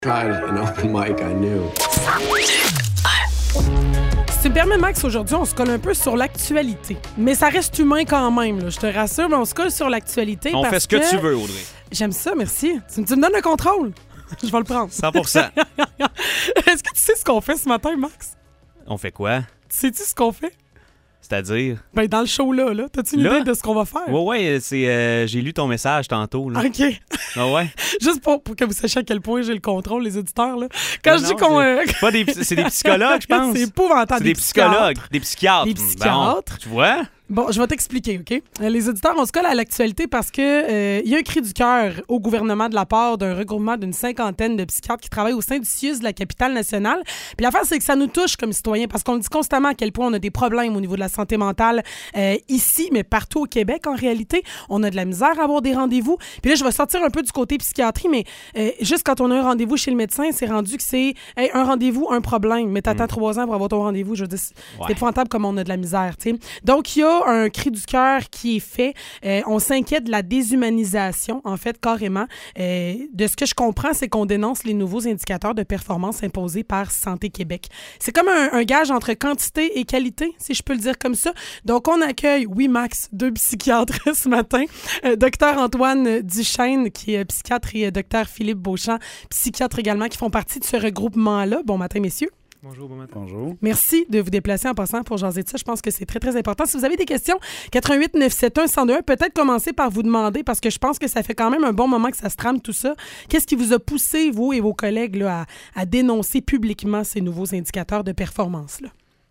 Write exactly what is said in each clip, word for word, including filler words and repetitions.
Tried an open mic, I knew. Si tu me permets, Max, aujourd'hui, on se colle un peu sur l'actualité. Mais ça reste humain quand même, là, je te rassure, mais on se colle sur l'actualité. On parce fait ce que, que tu veux, Audrey. J'aime ça, merci. Tu, tu me donnes le contrôle. Je vais le prendre. cent pour cent. Est-ce que tu sais ce qu'on fait ce matin, Max? On fait quoi? Sais-tu ce qu'on fait? C'est-à-dire? Ben, dans le show-là, là. T'as-tu une là? idée de ce qu'on va faire? Ouais, ouais, c'est, euh, j'ai lu ton message tantôt. Là. OK. Ah ouais? Juste pour, pour que vous sachiez à quel point j'ai le contrôle, les auditeurs, là. Quand non, je dis qu'on... C'est, euh... pas des, c'est des psychologues, je pense. C'est épouvantable. C'est des, des psychologues, des psychiatres. Des psychiatres. Bon, tu vois? Bon, je vais t'expliquer, OK? Les auditeurs, on se colle à l'actualité parce que euh, y a un cri du cœur au gouvernement de la part d'un regroupement d'une cinquantaine de psychiatres qui travaillent au sein du C I U S de la capitale nationale. Puis l'affaire, c'est que ça nous touche comme citoyens parce qu'on dit constamment à quel point on a des problèmes au niveau de la santé mentale euh, ici, mais partout au Québec, en réalité. On a de la misère à avoir des rendez-vous. Puis là, je vais sortir un peu du côté psychiatrie, mais euh, juste quand on a un rendez-vous chez le médecin, c'est rendu que c'est hey, un rendez-vous, un problème. Mais t'attends mmh. trois ans pour avoir ton rendez-vous. Je veux dire, c'est ouais. épouvantable comme on a de la misère, tu sais. Donc, il y a un cri du cœur qui est fait. Euh, on s'inquiète de la déshumanisation, en fait, carrément. Euh, de ce que je comprends, c'est qu'on dénonce les nouveaux indicateurs de performance imposés par Santé Québec. C'est comme un, un gage entre quantité et qualité, si je peux le dire comme ça. Donc, on accueille, oui, Max, deux psychiatres ce matin. Euh, docteur Antoine Duchesne, qui est psychiatre, et euh, docteur Philippe Beauchamp, psychiatre également, qui font partie de ce regroupement-là. Bon matin, messieurs. Bonjour, bon matin. Bonjour. Merci de vous déplacer en passant pour jaser de ça. Je pense que c'est très, très important. Si vous avez des questions, quatre un huit neuf sept un un zéro deux un, peut-être commencer par vous demander, parce que je pense que ça fait quand même un bon moment que ça se trame tout ça. Qu'est-ce qui vous a poussé, vous et vos collègues, là, à, à dénoncer publiquement ces nouveaux indicateurs de performance-là?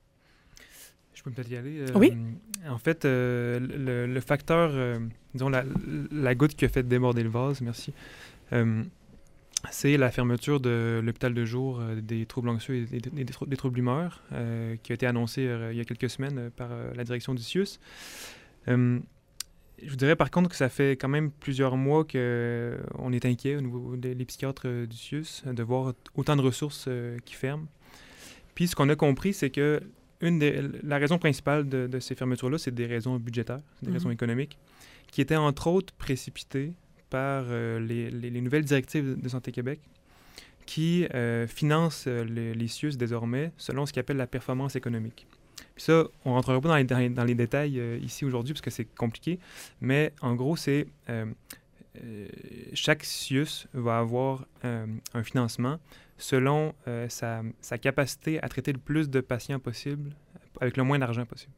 Je peux peut-être y aller. Euh, oui. En fait, euh, le, le facteur, euh, disons, la, la goutte qui a fait déborder le vase, merci, euh, c'est la fermeture de l'hôpital de jour euh, des troubles anxieux et des, des, des, des troubles d'humeur euh, qui a été annoncée euh, il y a quelques semaines euh, par euh, la direction du C I U S. Euh, je vous dirais par contre que ça fait quand même plusieurs mois qu'on euh, est inquiet au niveau des, des psychiatres euh, du C I U S de voir autant de ressources euh, qui ferment. Puis ce qu'on a compris, c'est que une des, la raison principale de, de ces fermetures-là, c'est des raisons budgétaires, des mm-hmm. raisons économiques, qui étaient entre autres précipitées par euh, les, les, les nouvelles directives de Santé Québec qui euh, financent euh, les, les C I U S désormais selon ce qu'ils appellent la performance économique. Puis ça, on ne rentrera pas dans les, dans les, dans les détails euh, ici aujourd'hui parce que c'est compliqué, mais en gros, c'est euh, euh, chaque C I U S va avoir euh, un financement selon euh, sa, sa capacité à traiter le plus de patients possible avec le moins d'argent possible.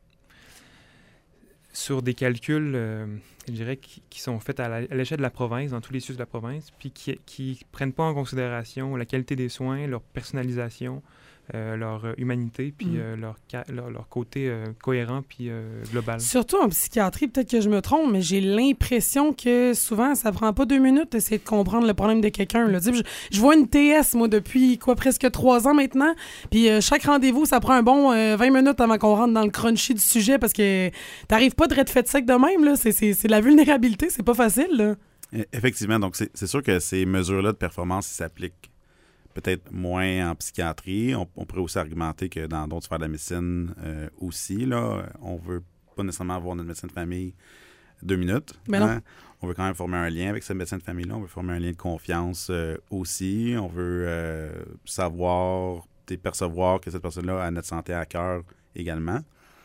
Sur des calculs, euh, je dirais, qui, qui sont faits à, la, à l'échelle de la province, dans tous les C I U S de la province, puis qui ne prennent pas en considération la qualité des soins, leur personnalisation, euh, leur euh, humanité, puis mm. euh, leur, leur, leur côté euh, cohérent puis euh, global. Surtout en psychiatrie, peut-être que je me trompe, mais j'ai l'impression que souvent, ça prend pas deux minutes d'essayer de comprendre le problème de quelqu'un. Là. Je, je vois une T S, moi, depuis quoi, presque trois ans maintenant, puis euh, chaque rendez-vous, ça prend un bon euh, vingt minutes avant qu'on rentre dans le crunchy du sujet, parce que t'arrives pas de être fait sec de même, là. C'est, c'est, c'est de la vulnérabilité, c'est pas facile, là. Effectivement, donc c'est, c'est sûr que ces mesures-là de performance s'appliquent peut-être moins en psychiatrie. On, on pourrait aussi argumenter que dans d'autres sphères de la médecine euh, aussi, là, on veut pas nécessairement avoir notre médecin de famille deux minutes. Mais hein? non. On veut quand même former un lien avec ce médecin de famille-là. On veut former un lien de confiance euh, aussi. On veut euh, savoir, percevoir que cette personne-là a notre santé à cœur également.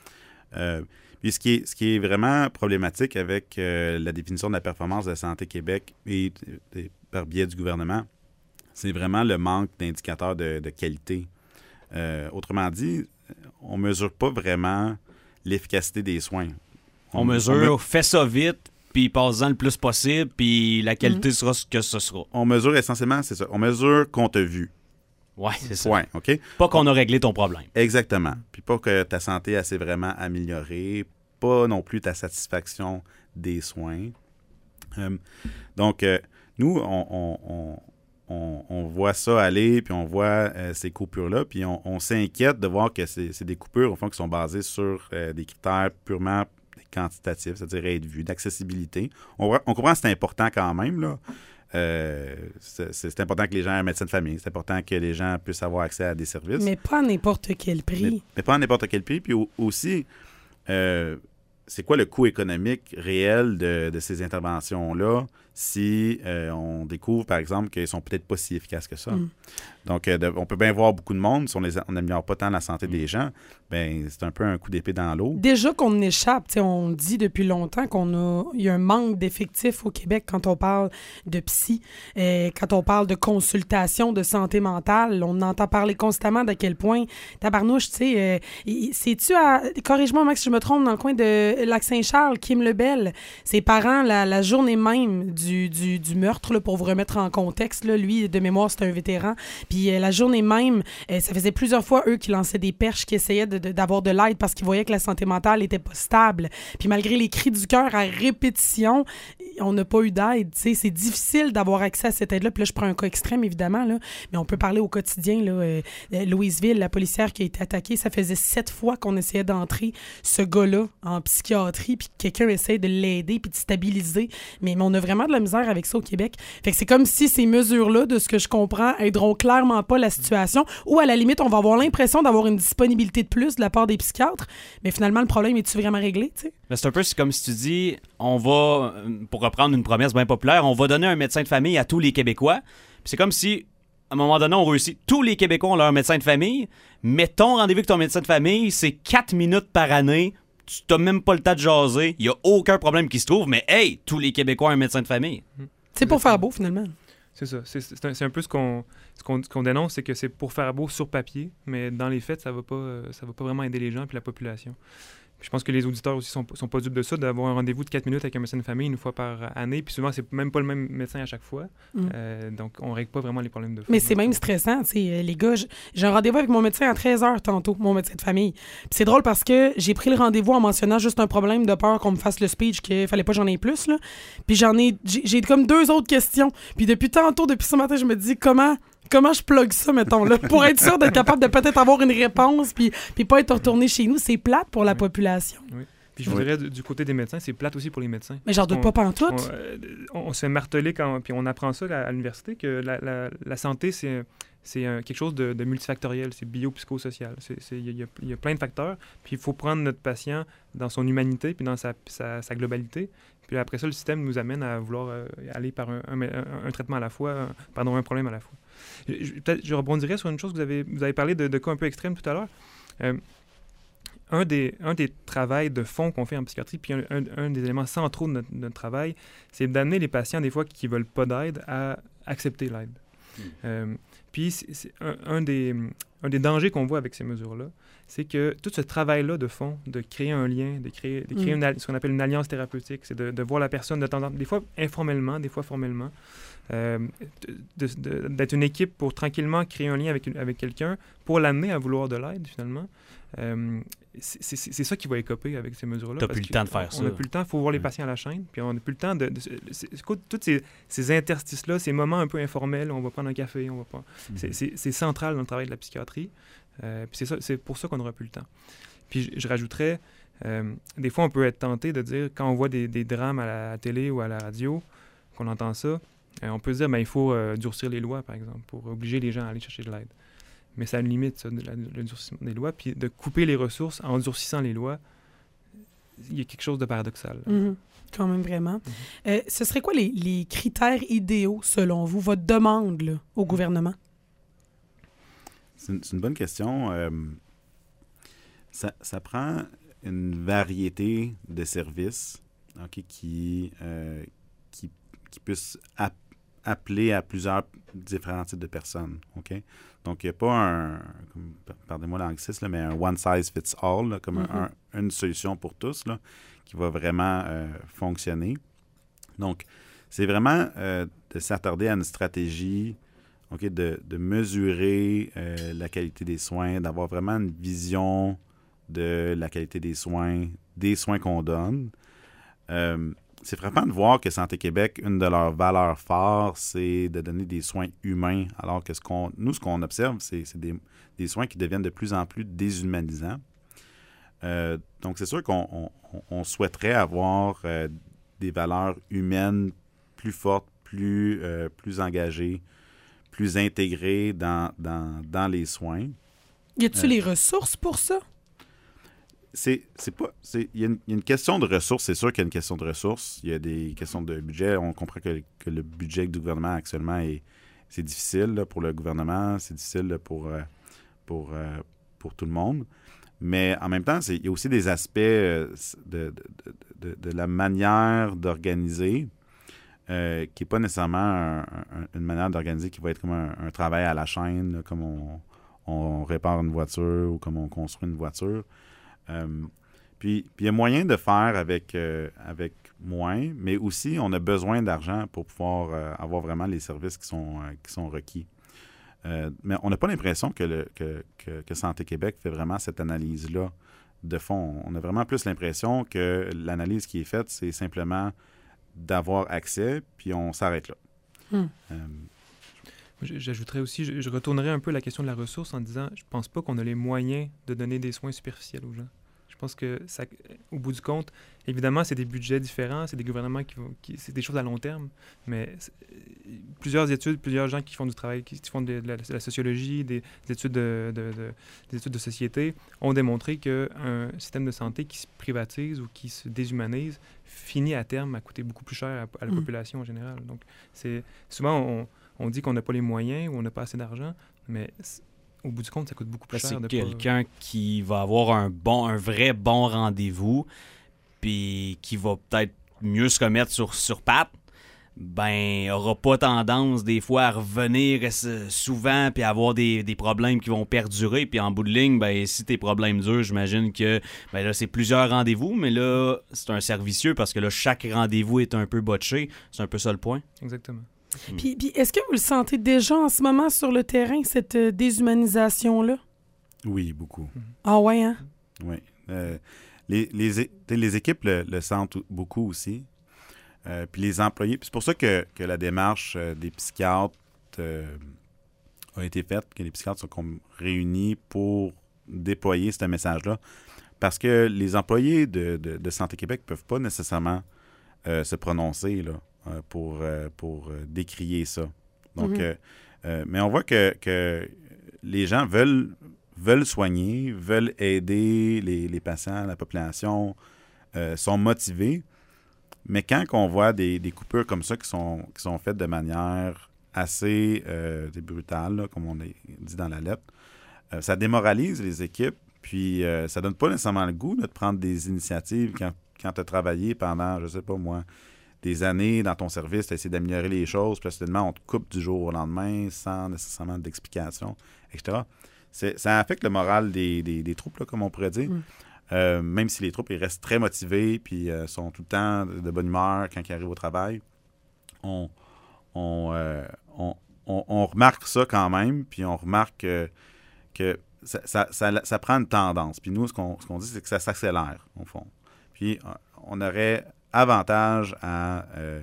Euh, Puis ce qui est, ce qui est vraiment problématique avec euh, la définition de la performance de Santé Québec et, et par biais du gouvernement, c'est vraiment le manque d'indicateurs de, de qualité. Euh, autrement dit, on ne mesure pas vraiment l'efficacité des soins. On, on mesure, on me... fait ça vite, puis passe-en le plus possible, puis la qualité mmh. sera ce que ce sera. On mesure essentiellement, c'est ça, on mesure qu'on t'a vu. Oui, c'est ça. Ouais, OK? Pas qu'on a réglé ton problème. Exactement. Puis pas que ta santé elle, s'est vraiment améliorée, pas non plus ta satisfaction des soins. Euh, donc, euh, nous, on, on, on, on, on voit ça aller, puis on voit euh, ces coupures-là, puis on, on s'inquiète de voir que c'est, c'est des coupures, au fond, qui sont basées sur euh, des critères purement quantitatifs, c'est-à-dire être vu, d'accessibilité. On, on comprend que c'est important quand même, là. Euh, c'est, c'est important que les gens aient un médecin de famille. C'est important que les gens puissent avoir accès à des services. Mais pas à n'importe quel prix. Mais, mais pas à n'importe quel prix. Puis au, aussi, euh, c'est quoi le coût économique réel de, de ces interventions-là si euh, on découvre, par exemple, qu'ils sont peut-être pas si efficaces que ça. Mm. Donc, euh, de, on peut bien voir beaucoup de monde. Si on n'améliore pas tant la santé mm. des gens, ben c'est un peu un coup d'épée dans l'eau. Déjà qu'on échappe, on dit depuis longtemps qu'on a, il y a un manque d'effectifs au Québec quand on parle de psy, euh, quand on parle de consultation de santé mentale. On entend parler constamment d'à quel point, tabarnouche, tu sais, euh, c'est-tu à, corrige-moi, Max, si je me trompe, dans le coin de Lac-Saint-Charles, Kim Lebel, ses parents, la, la journée même du, du, du meurtre, là, pour vous remettre en contexte, là, lui, de mémoire, c'est un vétéran, puis euh, la journée même, euh, ça faisait plusieurs fois, eux, qui lançaient des perches, qui essayaient de, de, d'avoir de l'aide parce qu'ils voyaient que la santé mentale était pas stable. Puis malgré les cris du cœur à répétition, on n'a pas eu d'aide, tu sais, c'est difficile d'avoir accès à cette aide-là. Puis là, je prends un cas extrême, évidemment, là, mais on peut parler au quotidien, là, euh, Louisville, la policière qui a été attaquée, ça faisait sept fois qu'on essayait d'entrer ce gars-là en psychiatrie, puis quelqu'un essaie de l'aider puis de stabiliser. Mais, mais on a vraiment de la misère avec ça au Québec. Fait que c'est comme si ces mesures-là, de ce que je comprends, aideront clairement pas la situation, ou à la limite, on va avoir l'impression d'avoir une disponibilité de plus de la part des psychiatres, mais finalement, le problème est-tu vraiment réglé, tu sais? C'est un peu comme si tu dis, on va, pour reprendre une promesse bien populaire, on va donner un médecin de famille à tous les Québécois. Puis c'est comme si, à un moment donné, on réussit. Tous les Québécois ont leur médecin de famille, mais ton rendez-vous avec ton médecin de famille, c'est quatre minutes par année. Tu n'as même pas le temps de jaser. Il n'y a aucun problème qui se trouve, mais hey, tous les Québécois ont un médecin de famille. C'est pour faire beau, finalement. C'est ça. C'est, c'est, un, c'est un peu ce qu'on, ce, qu'on, ce qu'on dénonce, c'est que c'est pour faire beau sur papier, mais dans les faits, ça ne va pas, ça va pas vraiment aider les gens et la population. Puis je pense que les auditeurs aussi sont, sont pas dupes de ça, d'avoir un rendez-vous de quatre minutes avec un médecin de famille une fois par année, puis souvent, c'est même pas le même médecin à chaque fois. Mm. Euh, donc, on règle pas vraiment les problèmes de fond. Mais c'est même stressant, tu sais, les gars. J'ai un rendez-vous avec mon médecin à treize heures tantôt, mon médecin de famille. Puis c'est drôle parce que j'ai pris le rendez-vous en mentionnant juste un problème de peur qu'on me fasse le speech, qu'il fallait pas que j'en ai plus, là. Puis j'en ai, j'ai, j'ai comme deux autres questions. Puis depuis tantôt, depuis ce matin, je me dis comment... Comment je plug ça, mettons, là, pour être sûr d'être capable de peut-être avoir une réponse puis, puis pas être retourné chez nous. C'est plate pour la oui. population. Oui. Puis je vous dirais, du côté des médecins, c'est plate aussi pour les médecins. Mais j'en doute pas pantoute. On, euh, on, on se fait marteler, quand, puis on apprend ça à, à l'université, que la, la, la santé, c'est, c'est un, quelque chose de, de multifactoriel, c'est biopsychosocial. Il y, y a plein de facteurs, puis il faut prendre notre patient dans son humanité puis dans sa, sa, sa globalité. Puis après ça, le système nous amène à vouloir euh, aller par un, un, un, un traitement à la fois, un, pardon, un problème à la fois. Je, peut-être je rebondirais sur une chose que vous avez, vous avez parlé de, de cas un peu extrêmes tout à l'heure. Euh, un, des, un des travails de fond qu'on fait en psychiatrie, puis un, un, un des éléments centraux de notre, de notre travail, c'est d'amener les patients, des fois, qui ne veulent pas d'aide, à accepter l'aide. Mmh. Euh, puis c'est, c'est un, un, des, un des dangers qu'on voit avec ces mesures-là, c'est que tout ce travail-là de fond, de créer un lien, de créer, de créer mmh. une, ce qu'on appelle une alliance thérapeutique, c'est de, de voir la personne de temps en temps, des fois informellement, des fois formellement, euh, de, de, d'être une équipe pour tranquillement créer un lien avec, avec quelqu'un, pour l'amener à vouloir de l'aide, finalement. Euh, c'est, c'est, c'est ça qui va écoper avec ces mesures-là. T'as plus le temps de faire on, ça. On n'a plus le temps, il faut voir les patients à la chaîne, puis on n'a plus le temps de... de, de c'est, écoute, tous ces, ces interstices-là, ces moments un peu informels, on va prendre un café, on va pas... Mm-hmm. C'est, c'est, c'est central dans le travail de la psychiatrie, euh, puis c'est, ça, c'est pour ça qu'on n'aura plus le temps. Puis je, je rajouterais, euh, des fois on peut être tenté de dire, quand on voit des, des drames à la télé ou à la radio, qu'on entend ça, euh, on peut se dire, ben, il faut euh, durcir les lois, par exemple, pour obliger les gens à aller chercher de l'aide. Mais ça a une limite, ça, la, le durcissement des lois. Puis de couper les ressources en durcissant les lois, il y a quelque chose de paradoxal. Mm-hmm. Quand même, vraiment. Mm-hmm. Euh, ce serait quoi les, les critères idéaux, selon vous, votre demande là, au gouvernement? C'est une, c'est une bonne question. Euh, ça, ça prend une variété de services okay, qui, euh, qui, qui puissent app- appeler à plusieurs différents types de personnes. Okay? Donc, il n'y a pas un, comme, pardonnez-moi l'anglicisme, là, mais un one size fits all, là, comme mm-hmm. un, un, une solution pour tous, là, qui va vraiment euh, fonctionner. Donc, c'est vraiment euh, de s'attarder à une stratégie okay, de, de mesurer euh, la qualité des soins, d'avoir vraiment une vision de la qualité des soins, des soins qu'on donne. Euh, C'est frappant de voir que Santé Québec, une de leurs valeurs fortes, c'est de donner des soins humains, alors que ce qu'on, nous, ce qu'on observe, c'est, c'est des, des soins qui deviennent de plus en plus déshumanisants. Euh, donc, c'est sûr qu'on on, on souhaiterait avoir euh, des valeurs humaines plus fortes, plus, euh, plus engagées, plus intégrées dans, dans, dans les soins. Y a-t-il euh, les ressources pour ça? c'est, c'est pas... c'est- Il y, a une- il y a une question de ressources. C'est sûr qu'il y a une question de ressources. Il y a des questions de budget. On comprend que, que le budget du gouvernement actuellement, est, c'est difficile là, pour le gouvernement. C'est difficile là, pour, euh, pour, euh, pour tout le monde. Mais en même temps, c'est, il y a aussi des aspects euh, de, de, de, de la manière d'organiser euh, qui n'est pas nécessairement un- un- une manière d'organiser qui va être comme un, un travail à la chaîne, là, comme on, on répare une voiture ou comme on construit une voiture. Euh, puis, puis il y a moyen de faire avec, euh, avec moins, mais aussi on a besoin d'argent pour pouvoir euh, avoir vraiment les services qui sont, euh, qui sont requis. Euh, mais on n'a pas l'impression que, le, que, que, que Santé Québec fait vraiment cette analyse-là de fond. On a vraiment plus l'impression que l'analyse qui est faite, c'est simplement d'avoir accès, puis on s'arrête là. Hmm. Euh, J- J'ajouterais aussi, je, je retournerais un peu la question de la ressource en disant, je pense pas qu'on a les moyens de donner des soins superficiels aux gens. Je pense que, ça, au bout du compte, évidemment, c'est des budgets différents, c'est des gouvernements qui vont, qui, c'est des choses à long terme, mais c'est- plusieurs études, plusieurs gens qui font du travail, qui font de la, de la sociologie, des, des études de, de- de- des études de société, ont démontré qu'un système de santé qui se privatise ou qui se déshumanise finit à terme à coûter beaucoup plus cher à, à la Mm. population en général. Donc, c'est souvent on, on dit qu'on n'a pas les moyens ou on n'a pas assez d'argent, mais c'est- au bout du compte, ça coûte beaucoup plus Là, cher. c'est de quelqu'un qui va avoir un bon, un vrai bon rendez-vous, puis qui va peut-être mieux se remettre sur, sur pattes, ben, aura pas tendance des fois à revenir euh, souvent puis avoir des, des problèmes qui vont perdurer. Puis en bout de ligne, ben, si tes problèmes durent, j'imagine que ben là, c'est plusieurs rendez-vous, mais là, c'est un servicieux parce que là, chaque rendez-vous est un peu botché. C'est un peu ça le point. pas... Exactement. Puis, puis est-ce que vous le sentez déjà en ce moment sur le terrain, cette euh, déshumanisation-là? oui, beaucoup. Ah ouais, hein? Oui. Euh, les, les, é- t'sais, les équipes le, le sentent beaucoup aussi. Euh, puis les employés. Puis c'est pour ça que, que la démarche euh, des psychiatres euh, a été faite, que les psychiatres sont comme réunis pour déployer ce message-là. Parce que les employés de, de, de Santé Québec ne peuvent pas nécessairement euh, se prononcer là, euh, pour, euh, pour euh, décrier ça. Donc, Mhm. euh, euh, mais on voit que, que les gens veulent, veulent soigner, veulent aider les, les patients, la population, euh, sont motivés. Mais quand on voit des, des coupures comme ça qui sont, qui sont faites de manière assez euh, brutale, là, comme on a dit dans la lettre, euh, ça démoralise les équipes, puis euh, ça donne pas nécessairement le goût là, de prendre des initiatives quand, quand tu as travaillé pendant, je sais pas moi, des années dans ton service, tu as essayé d'améliorer les choses, puis là, soudainement, on te coupe du jour au lendemain sans nécessairement d'explication, et cetera. C'est, ça affecte le moral des, des, des troupes, là, comme on pourrait dire. Mm. Euh, même si les troupes ils restent très motivés puis euh, sont tout le temps de, de bonne humeur quand ils arrivent au travail, on, on, euh, on, on, on remarque ça quand même, puis on remarque que, que ça, ça, ça, ça prend une tendance. Puis nous, ce qu'on, ce qu'on dit, c'est que ça s'accélère, au fond. Puis euh, on aurait avantage à, euh,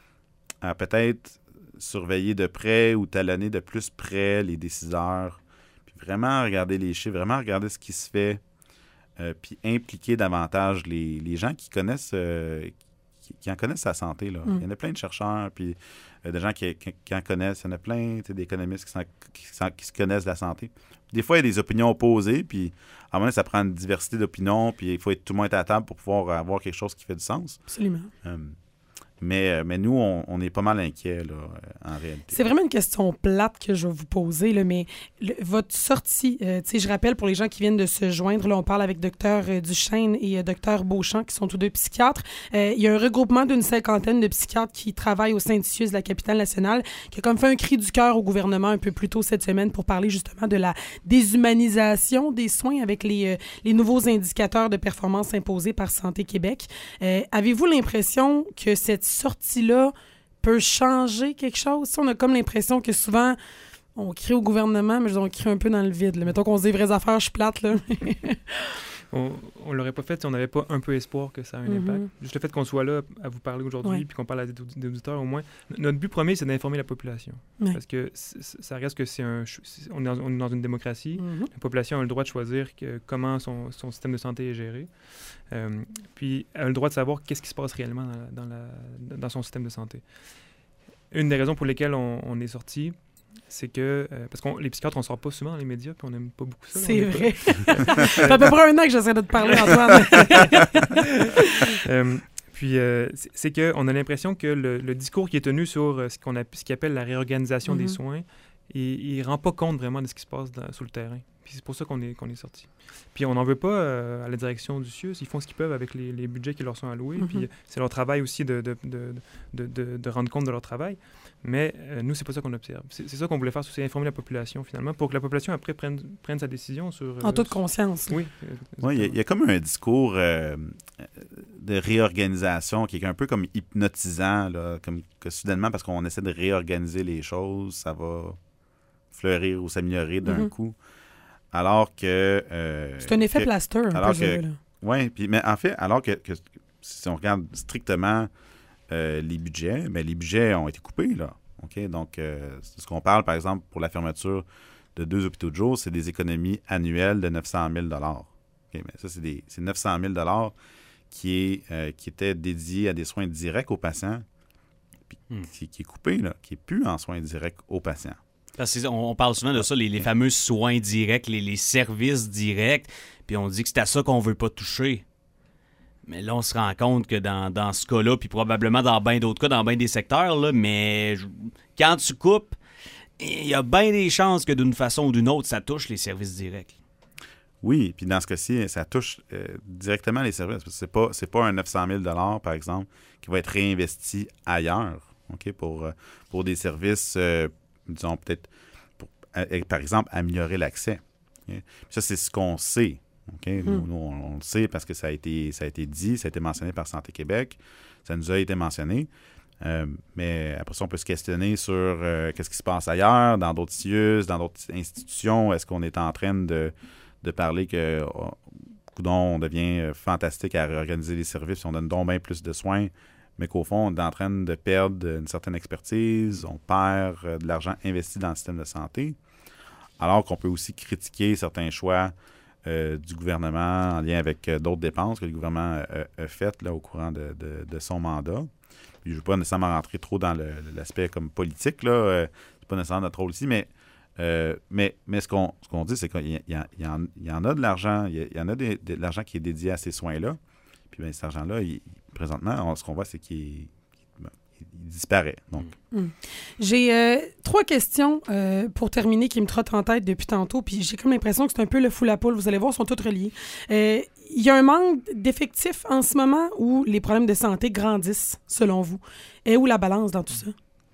à peut-être surveiller de près ou talonner de plus près les décideurs, puis vraiment regarder les chiffres, vraiment regarder ce qui se fait. Euh, puis impliquer davantage les, les gens qui connaissent euh, qui, qui en connaissent la santé. Là. Mm. Il y en a plein de chercheurs, puis euh, des gens qui, qui, qui en connaissent. Il y en a plein d'économistes qui, s'en- qui, s'en- qui se connaissent de la santé. Des fois, il y a des opinions opposées, puis à un moment donné, ça prend une diversité d'opinions, puis il faut être tout le monde à la table pour pouvoir avoir quelque chose qui fait du sens. Absolument. Euh, mais, mais nous, on, on est pas mal inquiets, là, en réalité. C'est vraiment une question plate que je vais vous poser, là, mais le- votre sortie, euh, tu sais, je rappelle pour les gens qui viennent de se joindre, là, on parle avec Dr Duchesne et euh, Dr Beauchamp, qui sont tous deux psychiatres. Euh, il y a un regroupement d'une cinquantaine de psychiatres qui travaillent au sein du C I U S de la capitale nationale, qui a comme fait un cri du cœur au gouvernement un peu plus tôt cette semaine pour parler justement de la déshumanisation des soins avec les, euh, les nouveaux indicateurs de performance imposés par Santé Québec. Euh, avez-vous l'impression que cette sortie-là peut changer quelque chose? Si on a comme l'impression que souvent, on crie au gouvernement, mais on crie un peu dans le vide. Là. Mettons qu'on se dit vraies affaires, je suis plate. Là. On ne l'aurait pas fait si on n'avait pas un peu espoir que ça a un Mhm. impact. Juste le fait qu'on soit là à vous parler aujourd'hui Ouais. puis qu'on parle à des, audi- des auditeurs au moins. N- Notre but premier, c'est d'informer la population. Ouais. Parce que c- c- ça reste que c'est un... ch- c'est- On est, dans, on est dans une démocratie. Mhm. La population a le droit de choisir que, comment son, son système de santé est géré. Euh, puis elle a le droit de savoir qu'est-ce qui se passe réellement dans, la- dans, la, dans son système de santé. Une des raisons pour lesquelles on, on est sorti, c'est que, euh, parce que les psychiatres, on ne sort pas souvent dans les médias, puis on n'aime pas beaucoup ça. C'est vrai. Ça fait à peu près un an que j'essaie de te parler, Antoine. euh, puis, euh, c'est, c'est qu'on a l'impression que le, le discours qui est tenu sur euh, ce qu'on a, ce qu'il appelle la réorganisation mm-hmm. des soins, il ne rend pas compte vraiment de ce qui se passe dans, sur le terrain. Puis c'est pour ça qu'on est, qu'on est sorti. Puis on n'en veut pas euh, à la direction du C I U S. Ils font ce qu'ils peuvent avec les, les budgets qui leur sont alloués. Mm-hmm. Puis c'est leur travail aussi de, de, de, de, de, de rendre compte de leur travail. Mais euh, nous, c'est pas ça qu'on observe. C'est, c'est ça qu'on voulait faire, c'est informer la population, finalement, pour que la population, après, prenne, prenne sa décision sur... Euh, en toute conscience. Oui. Oui, il y, y a comme un discours euh, de réorganisation qui est un peu comme hypnotisant, là, comme que soudainement, parce qu'on essaie de réorganiser les choses, ça va fleurir ou s'améliorer d'un mm-hmm. coup. Alors que... Euh, c'est un effet que, plaster, un alors peu, que, là. Oui, puis mais en fait, alors que, que si on regarde strictement euh, les budgets, bien, les budgets ont été coupés, là. OK? Donc, euh, c'est ce qu'on parle, par exemple, pour la fermeture de deux hôpitaux de jour, c'est des économies annuelles de neuf cent mille dollars. OK? Mais ça, c'est, des, c'est neuf cent mille dollars qui, est, euh, qui étaient dédiés à des soins directs aux patients, puis mm. qui, qui est coupé, là, qui n'est plus en soins directs aux patients. Parce qu'on parle souvent de ça, les, les fameux soins directs, les, les services directs, puis on dit que c'est à ça qu'on veut pas toucher. Mais là, on se rend compte que dans, dans ce cas-là, puis probablement dans bien d'autres cas, dans bien des secteurs, là, mais je, quand tu coupes, il y a bien des chances que d'une façon ou d'une autre, ça touche les services directs. Oui, puis dans ce cas-ci, ça touche euh, directement les services. Parce que c'est pas, c'est pas un neuf cent mille dollars, par exemple, qui va être réinvesti ailleurs, OK, pour, pour des services... Euh, disons peut-être, pour, par exemple, améliorer l'accès. Okay? Ça, c'est ce qu'on sait. Okay? Mm. Nous, nous on, on le sait parce que ça a été, ça a été dit, ça a été mentionné par Santé Québec, ça nous a été mentionné. Euh, mais après ça, on peut se questionner sur euh, qu'est-ce qui se passe ailleurs, dans d'autres C I U S, dans d'autres institutions. Est-ce qu'on est en train de, de parler que oh, coudonc, on devient fantastique à réorganiser les services, on donne donc bien plus de soins, mais qu'au fond, on est en train de perdre une certaine expertise, on perd euh, de l'argent investi dans le système de santé, alors qu'on peut aussi critiquer certains choix euh, du gouvernement en lien avec euh, d'autres dépenses que le gouvernement euh, a faites là, au courant de, de, de son mandat. Puis je ne veux pas nécessairement rentrer trop dans le, l'aspect comme politique, là, euh, c'est pas nécessairement notre rôle ici, mais, euh, mais, mais ce, qu'on, ce qu'on dit, c'est qu'il y, a, il y, a, il y, en, il y en a de l'argent, il y, a, il y en a de, de l'argent qui est dédié à ces soins-là. Puis bien, cet argent-là, il, présentement, on, ce qu'on voit, c'est qu'il il, il disparaît. Donc. Mmh. J'ai euh, trois questions euh, pour terminer qui me trottent en tête depuis tantôt. Puis j'ai comme l'impression que c'est un peu le fou la poule. Vous allez voir, ils sont toutes reliés. Euh, il y a un manque d'effectifs en ce moment où les problèmes de santé grandissent, selon vous. Et où la balance dans tout ça?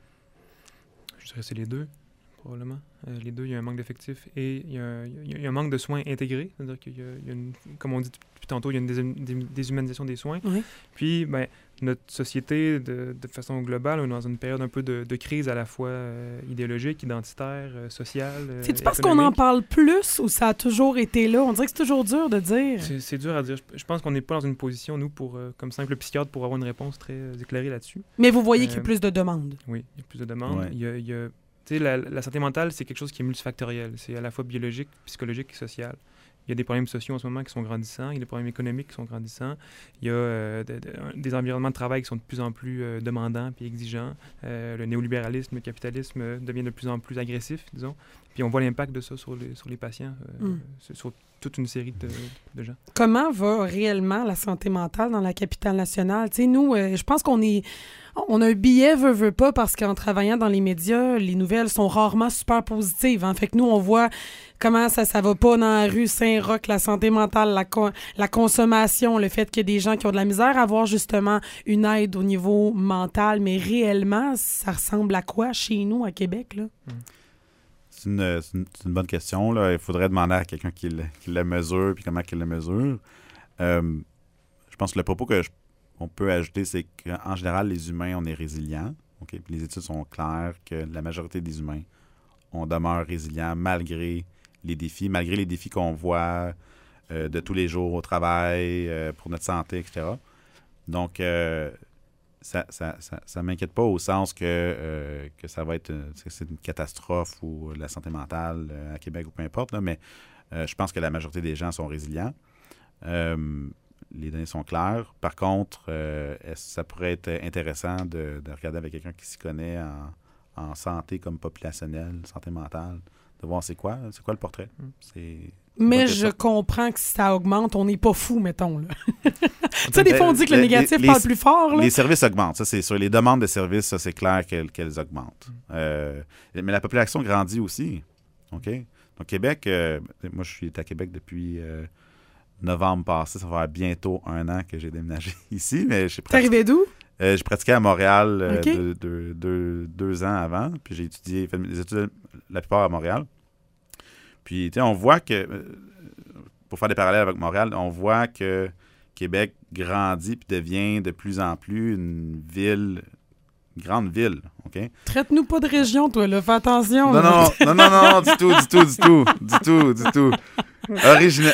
Je dirais que c'est les deux, probablement. Euh, les deux, il y a un manque d'effectifs et il y a, il y a un manque de soins intégrés. C'est-à-dire qu'il y a, il y a une, comme on dit depuis tantôt, il y a une dés- dés- déshumanisation des soins. Oui. Puis, ben, notre société, de, de façon globale, on est dans une période un peu de, de crise à la fois euh, idéologique, identitaire, euh, sociale. Euh, C'est-tu parce qu'on en parle plus ou ça a toujours été là? On dirait que c'est toujours dur de dire. C'est, c'est dur à dire. Je, je pense qu'on n'est pas dans une position, nous, pour, euh, comme simple psychiatre, pour avoir une réponse très euh, éclairée là-dessus. Mais vous voyez euh, qu'il y a plus de demandes. Oui, il y a plus de demandes. Ouais. Il y a... Il y a Tu sais, la, la santé mentale, c'est quelque chose qui est multifactoriel. C'est à la fois biologique, psychologique et social. Il y a des problèmes sociaux en ce moment qui sont grandissants. Il y a des problèmes économiques qui sont grandissants. Il y a euh, de, de, des environnements de travail qui sont de plus en plus euh, demandants et exigeants. Euh, le néolibéralisme, le capitalisme euh, devient de plus en plus agressif, disons. Puis on voit l'impact de ça sur les, sur les patients, euh, mm. sur toute une série de, de gens. Comment va réellement la santé mentale dans la capitale nationale? Tu sais, nous, euh, je pense qu'on est... On a un billet, veut, veut pas, parce qu'en travaillant dans les médias, les nouvelles sont rarement super positives. Hein? Fait que nous, on voit comment ça, ça va pas dans la rue Saint-Roch, la santé mentale, la, co- la consommation, le fait qu'il y a des gens qui ont de la misère à avoir justement une aide au niveau mental. Mais réellement, ça ressemble à quoi chez nous, à Québec, là? Mmh. C'est une, c'est, une, c'est une bonne question, là. Il faudrait demander à quelqu'un qui le, qui le mesure puis comment il le mesure. Euh, je pense que le propos que je on peut ajouter, c'est qu'en général, les humains, on est résilients. Okay? Puis les études sont claires que la majorité des humains, on demeure résilients malgré les défis, malgré les défis qu'on voit euh, de tous les jours au travail, euh, pour notre santé, et cetera. Donc, euh, ça ça, ça, ça m'inquiète pas au sens que, euh, que ça va être une, c'est une catastrophe ou la santé mentale euh, à Québec ou peu importe, là, mais euh, je pense que la majorité des gens sont résilients. Euh, Les données sont claires. Par contre, euh, est-ce que ça pourrait être intéressant de, de regarder avec quelqu'un qui s'y connaît en, en santé comme populationnelle, santé mentale, de voir c'est quoi, c'est quoi le portrait. Mm. C'est... Mais je comprends que si ça augmente, on n'est pas fou, mettons. Tu sais, des fois, on dit que le négatif les, parle plus fort. Là. Les services augmentent. Ça, c'est sur les demandes de services, ça, c'est clair qu'elles, qu'elles augmentent. Euh, mais la population grandit aussi. OK? Donc, Québec, euh, moi, je suis à Québec depuis euh, novembre passé. Ça va faire bientôt un an que j'ai déménagé ici. Mais j'ai T'es arrivé d'où? Euh, j'ai pratiqué à Montréal euh, okay. de, de, de, deux ans avant. Puis j'ai étudié, fait des études la plupart à Montréal. Puis, tu sais, on voit que, pour faire des parallèles avec Montréal, on voit que Québec grandit puis devient de plus en plus une ville, une grande ville, OK? Traite-nous pas de région, toi, là. Fais attention. Non, là. non, non, non, non, non, du tout, du tout, du tout, du tout, du tout. Original.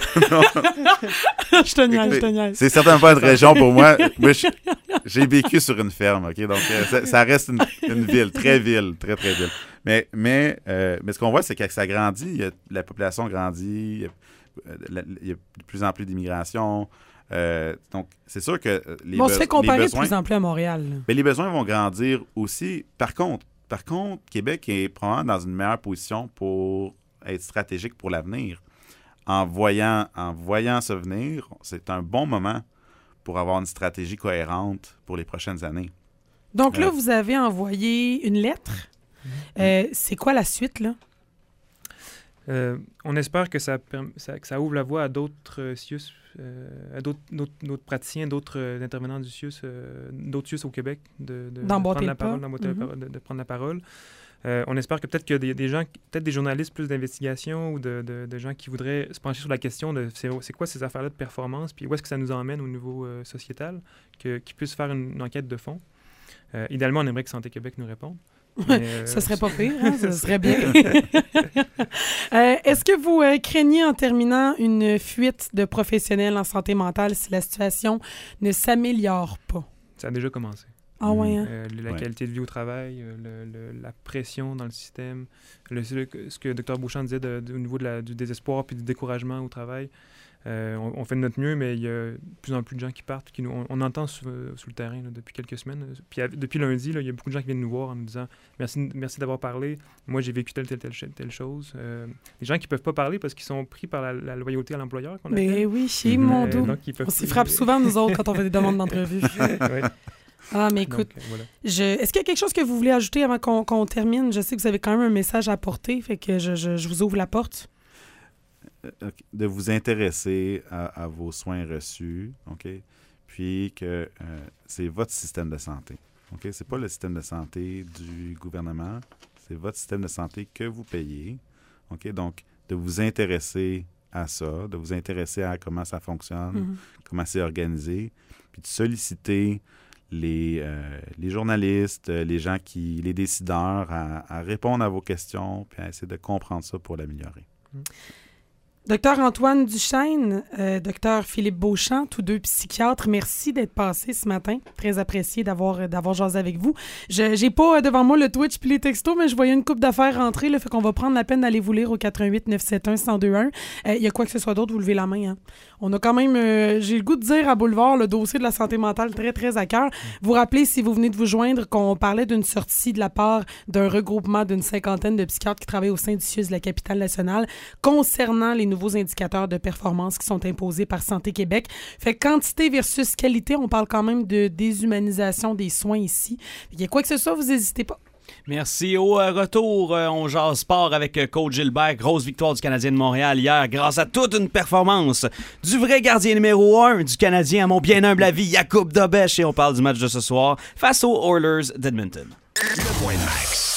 Je te niaise, je te niaise. C'est certainement pas une région pour moi. Moi, je, j'ai vécu sur une ferme, OK? Donc, euh, ça, ça reste une, une ville, très ville, très, très ville. Mais, mais, euh, mais ce qu'on voit, c'est que ça grandit. Il y a, la population grandit. Il y, a, la, il y a de plus en plus d'immigration. Euh, donc, c'est sûr que les, bon, be- on se fait comparer les besoins... de plus en plus à Montréal. Mais les besoins vont grandir aussi. Par contre, par contre, Québec est probablement dans une meilleure position pour être stratégique pour l'avenir. En voyant, en voyant ce venir, c'est un bon moment pour avoir une stratégie cohérente pour les prochaines années. Donc là, euh, vous avez envoyé une lettre. Euh, c'est quoi la suite, là? Euh, on espère que ça, ça, que ça ouvre la voie à d'autres euh, C I U S, euh, à d'autres, d'autres, d'autres praticiens, d'autres euh, intervenants du C I U S, euh, d'autres C I U S au Québec, de, de, de prendre la parole, d'emboîter mm-hmm. la parole, de, de prendre la parole. Euh, on espère que peut-être qu'il y a des, des gens, peut-être des journalistes plus d'investigation ou de, de, de gens qui voudraient se pencher sur la question de c'est, c'est quoi ces affaires-là de performance, puis où est-ce que ça nous emmène au niveau euh, sociétal, que, qu'ils puissent faire une, une enquête de fond. Euh, idéalement, on aimerait que Santé Québec nous réponde. Mais, euh, ça serait pas pire, hein? Ça serait bien. euh, est-ce que vous euh, craignez en terminant une fuite de professionnels en santé mentale si la situation ne s'améliore pas? Ça a déjà commencé. Ah ouais, hein? euh, La ouais. qualité de vie au travail, euh, le, le, la pression dans le système, le, ce que Dr Beauchamp disait de, de, au niveau de la, du désespoir puis du découragement au travail. Euh, on, on fait de notre mieux, mais il y a de plus en plus de gens qui partent. Qui nous, on, on entend sur, sur le terrain là, depuis quelques semaines. Puis à, depuis lundi, là, il y a beaucoup de gens qui viennent nous voir en nous disant merci, merci d'avoir parlé. Moi, j'ai vécu telle, telle, telle, telle chose. Euh, des gens qui ne peuvent pas parler parce qu'ils sont pris par la, la loyauté à l'employeur. Qu'on Mais oui, chez mm-hmm. mon dos. On s'y frappe souvent, nous autres, quand on fait des demandes d'entrevue. Oui. Ah, mais écoute, Donc, voilà. je... est-ce qu'il y a quelque chose que vous voulez ajouter avant qu'on, qu'on termine? Je sais que vous avez quand même un message à apporter, fait que je, je, je vous ouvre la porte. De vous intéresser à, à vos soins reçus, OK? Puis que euh, c'est votre système de santé, OK? C'est pas le système de santé du gouvernement, c'est votre système de santé que vous payez, OK? Donc, de vous intéresser à ça, de vous intéresser à comment ça fonctionne, mm-hmm. comment c'est organisé, puis de solliciter les, euh, les journalistes, les gens qui, les décideurs à, à répondre à vos questions, puis à essayer de comprendre ça pour l'améliorer. Mm. Docteur Antoine Duchesne, euh, docteur Philippe Beauchamp, tous deux psychiatres, merci d'être passés ce matin. Très apprécié d'avoir, d'avoir jasé avec vous. Je j'ai pas devant moi le Twitch puis les textos, mais je voyais une couple d'affaires rentrer, là, fait qu'on va prendre la peine d'aller vous lire au quatre un huit neuf sept un un zéro deux un. Il euh, y a quoi que ce soit d'autre, vous levez la main. Hein. On a quand même, euh, j'ai le goût de dire à Boulevard, le dossier de la santé mentale très, très à cœur. Vous rappelez, si vous venez de vous joindre, qu'on parlait d'une sortie de la part d'un regroupement d'une cinquantaine de psychiatres qui travaillent au sein du C I U S de la capitale nationale concernant les nouveaux indicateurs de performance qui sont imposés par Santé Québec. Fait que quantité versus qualité, on parle quand même de déshumanisation des soins ici. Il y a quoi que ce soit, vous n'hésitez pas. Merci. Au euh, retour, euh, on jase sport avec euh, Coach Gilbert. Grosse victoire du Canadien de Montréal hier grâce à toute une performance du vrai gardien numéro un du Canadien, à mon bien humble avis, Jakub Dobeš. Et on parle du match de ce soir face aux Oilers d'Edmonton. Le point max.